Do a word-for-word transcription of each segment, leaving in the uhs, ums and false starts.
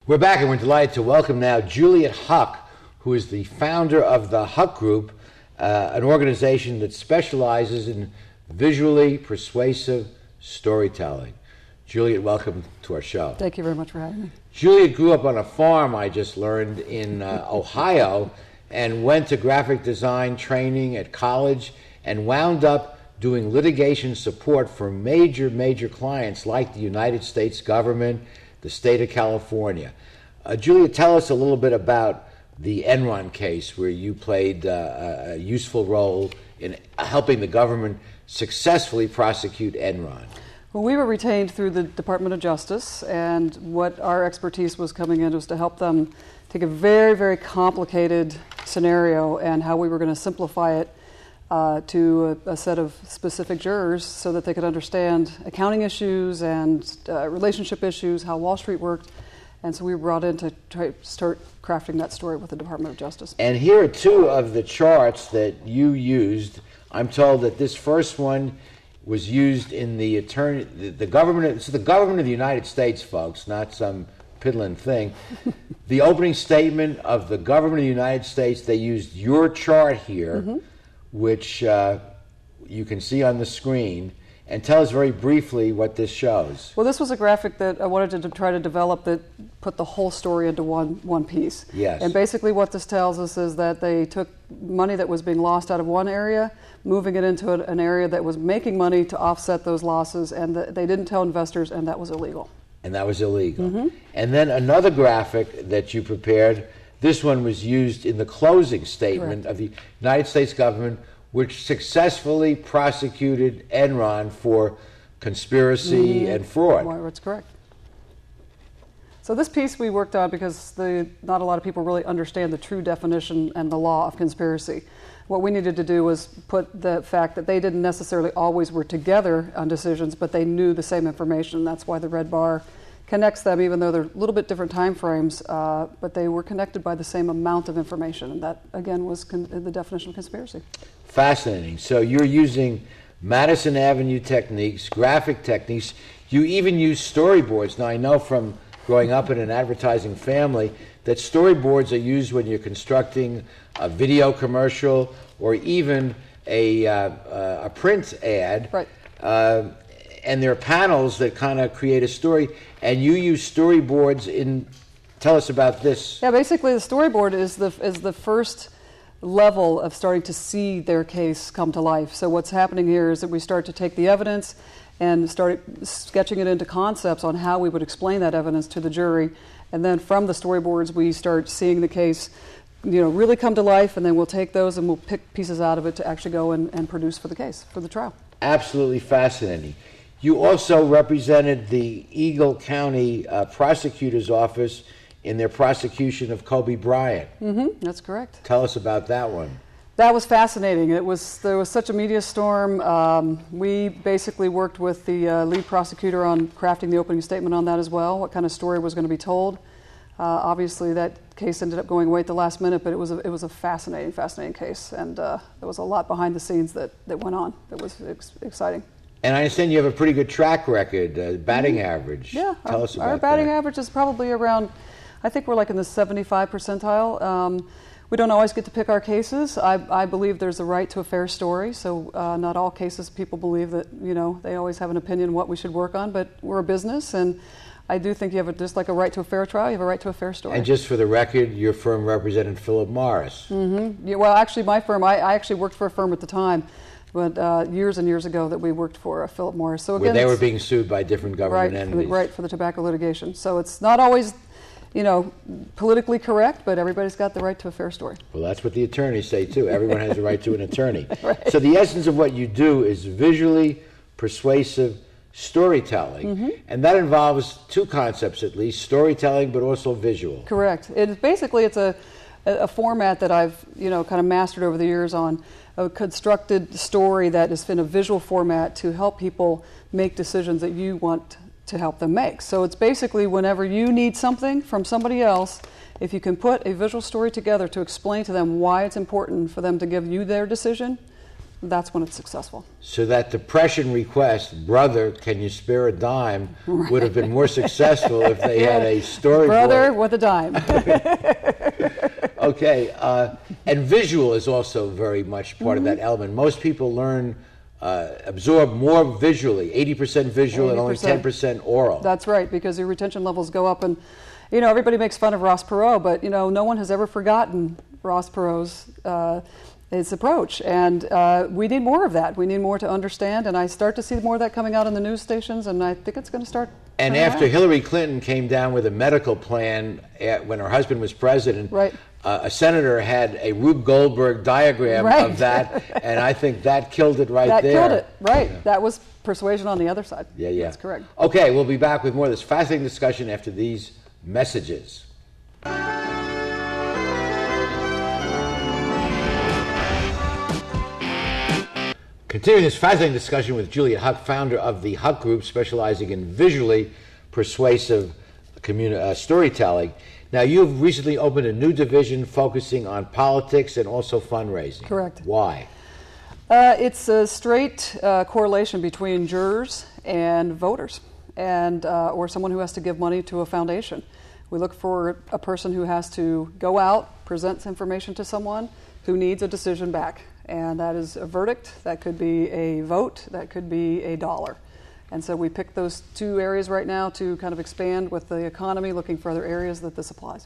We're back, and we're delighted to welcome now Juliet Huck, who is the founder of the Huck Group, uh, an organization that specializes in visually persuasive storytelling. Juliet, welcome to our show. Thank you very much for having me. Juliet grew up on a farm, I just learned, in uh, Ohio, and went to graphic design training at college and wound up doing litigation support for major, major clients like the United States government, the state of California. Uh, Julia, tell us a little bit about the Enron case where you played uh, a useful role in helping the government successfully prosecute Enron. Well, we were retained through the Department of Justice, and what our expertise was coming in was to help them take a very, very complicated scenario and how we were going to simplify it Uh, to a, a set of specific jurors so that they could understand accounting issues and uh, relationship issues, how Wall Street worked. And so we were brought in to try to start crafting that story with the Department of Justice. And here are two of the charts that you used. I'm told that this first one was used in the attorney, the, the government, it's the government of the United States, folks, not some piddling thing. The opening statement of the government of the United States, they used your chart here, mm-hmm. which uh, you can see on the screen, and tell us very briefly what this shows. Well, this was a graphic that I wanted to try to develop that put the whole story into one, one piece. Yes. And basically what this tells us is that they took money that was being lost out of one area, moving it into an area that was making money to offset those losses, and the, they didn't tell investors, and that was illegal. And that was illegal. Mm-hmm. And then another graphic that you prepared, this one was used in the closing statement Correct. of the United States government, which successfully prosecuted Enron for conspiracy mm-hmm. and fraud. Well, that's correct. So this piece we worked on because the, not a lot of people really understand the true definition and the law of conspiracy. What we needed to do was put the fact that they didn't necessarily always work together on decisions, but they knew the same information. That's why the red bar connects them, even though they're a little bit different time frames, uh, but they were connected by the same amount of information, and that, again, was con- the definition of conspiracy. Fascinating. So you're using Madison Avenue techniques, graphic techniques. You even use storyboards. Now, I know from growing up in an advertising family that storyboards are used when you're constructing a video commercial or even a, uh, uh, a print ad. Right. Uh, and there are panels that kind of create a story, and you use storyboards in. Tell us about this. Yeah, basically the storyboard is the is the first level of starting to see their case come to life. So what's happening here is that we start to take the evidence and start sketching it into concepts on how we would explain that evidence to the jury, and then from the storyboards we start seeing the case, you know, really come to life, and then we'll take those and we'll pick pieces out of it to actually go and, and produce for the case, for the trial. Absolutely fascinating. You also represented the Eagle County uh, Prosecutor's Office in their prosecution of Kobe Bryant. Mm-hmm, that's correct. Tell us about that one. That was fascinating. It was there was such a media storm. Um, we basically worked with the uh, lead prosecutor on crafting the opening statement on that as well, what kind of story was going to be told. Uh, obviously, that case ended up going away at the last minute, but it was a, it was a fascinating, fascinating case, and uh, there was a lot behind the scenes that, that went on. That was ex- exciting. And I understand you have a pretty good track record, uh, batting mm-hmm. average. Yeah, Tell our, us about our batting that. average is probably around, I think we're like in the seventy-five percentile. Um, we don't always get to pick our cases. I, I believe there's a right to a fair story, so uh, not all cases people believe that, you know, they always have an opinion what we should work on, but we're a business, and I do think you have a, just like a right to a fair trial, you have a right to a fair story. And just for the record, your firm represented Philip Morris. Mm-hmm. Yeah, well, actually, my firm, I, I actually worked for a firm at the time, but uh, years and years ago that we worked for uh, Philip Morris. So again, where they were being sued by different government right, entities. For the, right, for the tobacco litigation. So it's not always, you know, politically correct, but everybody's got the right to a fair story. Well, that's what the attorneys say, too. Everyone has a right to an attorney. Right. So the essence of what you do is visually persuasive storytelling, mm-hmm. and that involves two concepts at least, storytelling but also visual. Correct. It basically it's a a format that I've, you know, kind of mastered over the years on a constructed story that is in a visual format to help people make decisions that you want to help them make. So it's basically whenever you need something from somebody else, if you can put a visual story together to explain to them why it's important for them to give you their decision, that's when it's successful. So that depression request, brother, can you spare a dime, right, would have been more successful if they had a storyboard. Brother with a dime. Okay, uh, and visual is also very much part mm-hmm. of that element. Most people learn, uh, absorb more visually, eighty percent visual eighty percent. And only ten percent oral. That's right, because your retention levels go up. And, you know, everybody makes fun of Ross Perot, but, you know, no one has ever forgotten Ross Perot's uh, his approach. And uh, we need more of that. We need more to understand. And I start to see more of that coming out in the news stations, and I think it's going to start. And after out. Hillary Clinton came down with a medical plan at, when her husband was president, right. uh, a senator had a Rube Goldberg diagram right. of that, and I think that killed it right that there. That killed it, right. Yeah. That was persuasion on the other side. Yeah, yeah. That's correct. Okay, we'll be back with more of this fascinating discussion after these messages. Continuing this fascinating discussion with Juliet Huck, founder of the Huck Group, specializing in visually persuasive communi- uh, storytelling. Now, you've recently opened a new division focusing on politics and also fundraising. Correct. Why? Uh, it's a straight uh, correlation between jurors and voters, and uh, or someone who has to give money to a foundation. We look for a person who has to go out, present information to someone who needs a decision back. And that is a verdict, that could be a vote, that could be a dollar. And so we picked those two areas right now to kind of expand with the economy, looking for other areas that this applies.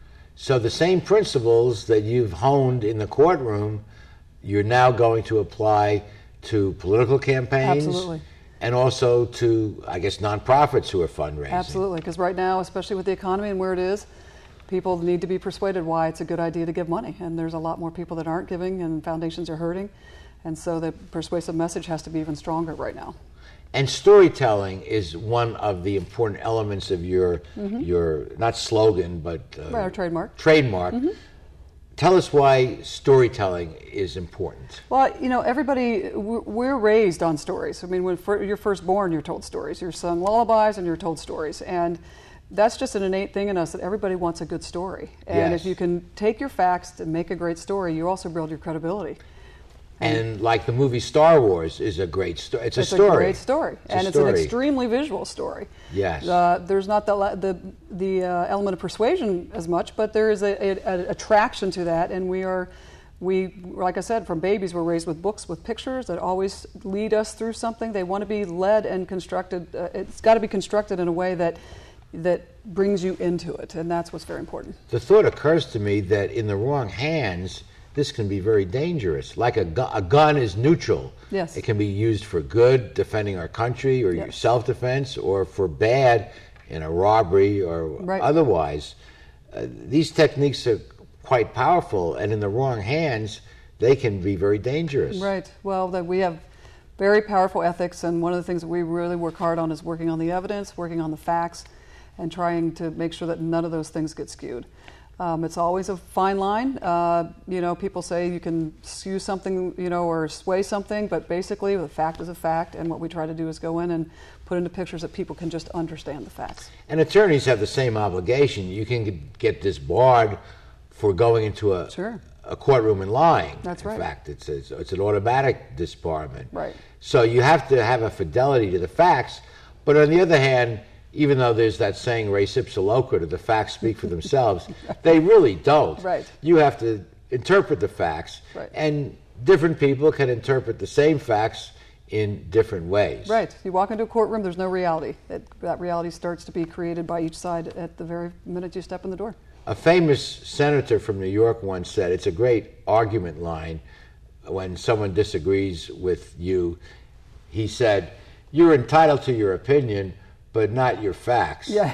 So the same principles that you've honed in the courtroom, you're now going to apply to political campaigns? Absolutely. And also to, I guess, nonprofits who are fundraising. Absolutely, because right now, especially with the economy and where it is, people need to be persuaded why it's a good idea to give money. And there's a lot more people that aren't giving, and foundations are hurting. And so the persuasive message has to be even stronger right now. And storytelling is one of the important elements of your, mm-hmm. your not slogan, but uh, right, our trademark. Trademark. Mm-hmm. Tell us why storytelling is important. Well, you know, everybody, we're raised on stories. I mean, when you're first born, you're told stories. You're sung lullabies and you're told stories. And that's just an innate thing in us that everybody wants a good story. And yes. if you can take your facts and make a great story, you also build your credibility. And, and like the movie Star Wars is a great story. It's a it's story. It's a great story. It's and it's story. an extremely visual story. Yes. Uh, there's not the the, the uh, element of persuasion as much, but there is a, a, a attraction to that. And we are, we like I said, from babies we're raised with books with pictures that always lead us through something. They want to be led and constructed. Uh, it's got to be constructed in a way that that brings you into it, and that's what's very important. The thought occurs to me that in the wrong hands, this can be very dangerous. Like a, gu- a gun is neutral. Yes. It can be used for good, defending our country, or yes. self-defense, or for bad in a robbery or right. otherwise. Uh, these techniques are quite powerful, and in the wrong hands, they can be very dangerous. Right. Well, that we have very powerful ethics, and one of the things that we really work hard on is working on the evidence, working on the facts, and trying to make sure that none of those things get skewed. Um, it's always a fine line. Uh, you know, people say you can skew something, you know, or sway something, but basically the fact is a fact, and what we try to do is go in and put into pictures that people can just understand the facts. And attorneys have the same obligation. You can get disbarred for going into a, sure. a courtroom and lying. That's right. In fact, it's, it's, it's an automatic disbarment. Right. So you have to have a fidelity to the facts, but on the other hand, even though there's that saying, res ipsa loquitur, the facts speak for themselves, they really don't. Right. You have to interpret the facts, right. and different people can interpret the same facts in different ways. Right. You walk into a courtroom, there's no reality. It, that reality starts to be created by each side at the very minute you step in the door. A famous senator from New York once said, it's a great argument line when someone disagrees with you. He said, you're entitled to your opinion, but not your facts. Yeah.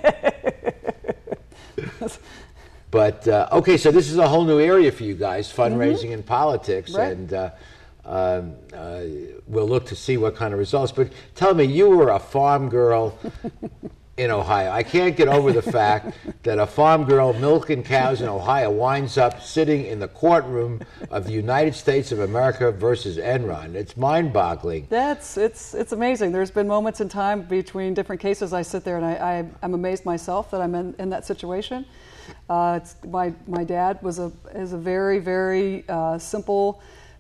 But, uh, okay, so this is a whole new area for you guys, fundraising mm-hmm. and politics, right. and uh, um, uh, we'll look to see what kind of results. But tell me, you were a farm girl in Ohio. I can't get over the fact that a farm girl milking cows in Ohio winds up sitting in the courtroom of the United States of America versus Enron. It's mind-boggling. That's it's it's amazing. There's been moments in time between different cases. I sit there and I, I I'm amazed myself that I'm in, in that situation. Uh, it's, my my dad was a is a very very uh, simple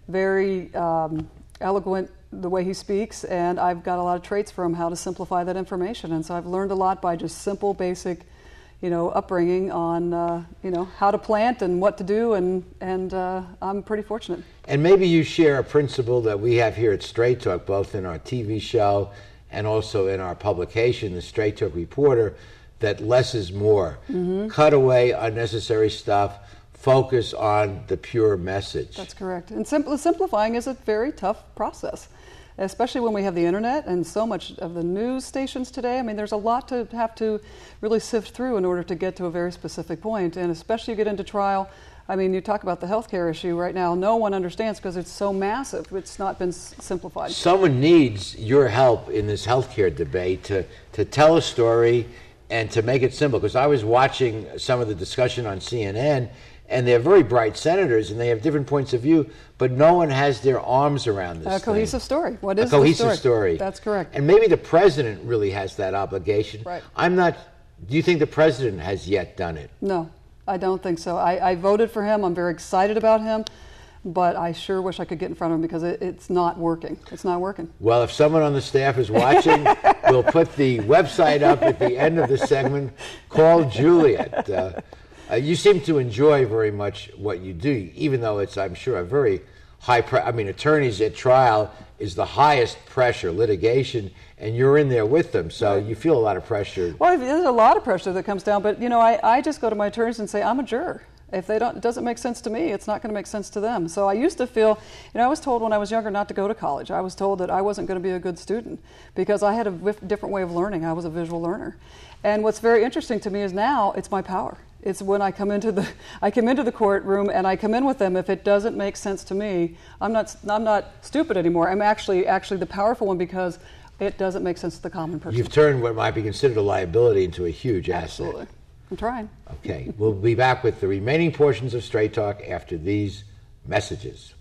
very um, eloquent the way he speaks, and I've got a lot of traits for him how to simplify that information. And so I've learned a lot by just simple, basic, you know, upbringing on, uh, you know, how to plant and what to do, and, and uh, I'm pretty fortunate. And maybe you share a principle that we have here at Straight Talk, both in our T V show and also in our publication, the Straight Talk Reporter, that less is more. Mm-hmm. Cut away unnecessary stuff. Focus on the pure message. That's correct. And simpl- simplifying is a very tough process, especially when we have the internet and so much of the news stations today. I mean, there's a lot to have to really sift through in order to get to a very specific point. And especially you get into trial, I mean, you talk about the healthcare issue right now. No one understands because it's so massive. It's not been s- simplified. Someone needs your help in this healthcare debate to, to tell a story and to make it simple. Because I was watching some of the discussion on C N N, and they're very bright senators, and they have different points of view, but no one has their arms around this. A cohesive thing. story. What is a cohesive the story? story? That's correct. And maybe the president really has that obligation. Right. I'm not. Do you think the president has yet done it? No, I don't think so. I, I voted for him. I'm very excited about him, but I sure wish I could get in front of him because it, it's not working. It's not working. Well, if someone on the staff is watching, we'll put the website up at the end of the segment. Call Juliet. Uh, uh, you seem to enjoy very much what you do, even though it's, I'm sure, a very high. Pre- I mean, attorneys at trial is the highest pressure litigation, and you're in there with them, so you feel a lot of pressure. Well, there's a lot of pressure that comes down, but you know, I, I just go to my attorneys and say, I'm a juror. If they don't, it doesn't make sense to me, it's not going to make sense to them. So I used to feel, you know, I was told when I was younger not to go to college. I was told that I wasn't going to be a good student because I had a w- different way of learning. I was a visual learner. And what's very interesting to me is now it's my power. It's when I come into the I come into the courtroom and I come in with them. If it doesn't make sense to me, I'm not I'm not stupid anymore. I'm actually actually the powerful one because it doesn't make sense to the common person. You've turned what might be considered a liability into a huge asset. Absolutely. I'm trying. Okay. We'll be back with the remaining portions of Straight Talk after these messages.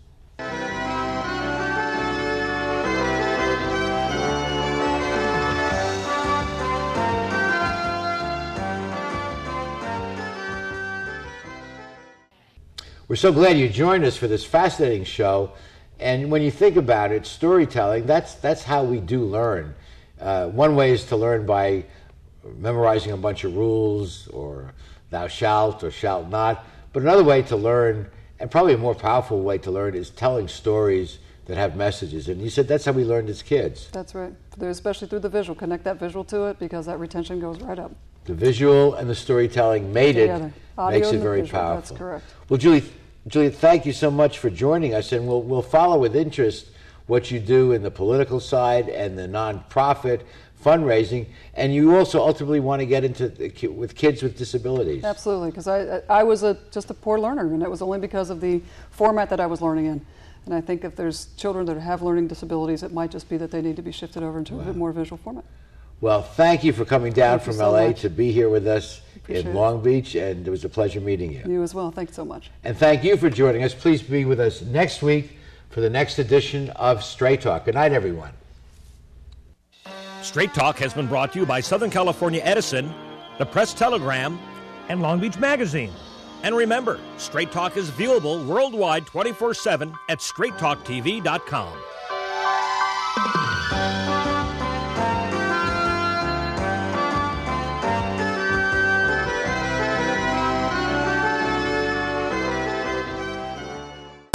We're so glad you joined us for this fascinating show. And when you think about it, storytelling, that's that's how we do learn. Uh, one way is to learn by memorizing a bunch of rules, or thou shalt or shalt not. But another way to learn, and probably a more powerful way to learn, is telling stories that have messages. And you said that's how we learned as kids. That's right. Especially through the visual. Connect that visual to it because that retention goes right up. The visual and the storytelling made Together. it, Audio makes it and the very visual, powerful. That's correct. Well, Julie, Julie, thank you so much for joining us, and we'll we'll follow with interest what you do in the political side and the nonprofit fundraising, and you also ultimately want to get into the, with kids with disabilities. Absolutely, because I I was a just a poor learner, and it was only because of the format that I was learning in. And I think if there's children that have learning disabilities, it might just be that they need to be shifted over into wow. a bit more visual format. Well, thank you for coming down thank from so L A much. to be here with us Appreciate in Long Beach, and it was a pleasure meeting you. You as well. Thanks so much. And thank you for joining us. Please be with us next week for the next edition of Straight Talk. Good night, everyone. Straight Talk has been brought to you by Southern California Edison, the Press Telegram, and Long Beach Magazine. And remember, Straight Talk is viewable worldwide twenty-four seven at straight talk t v dot com.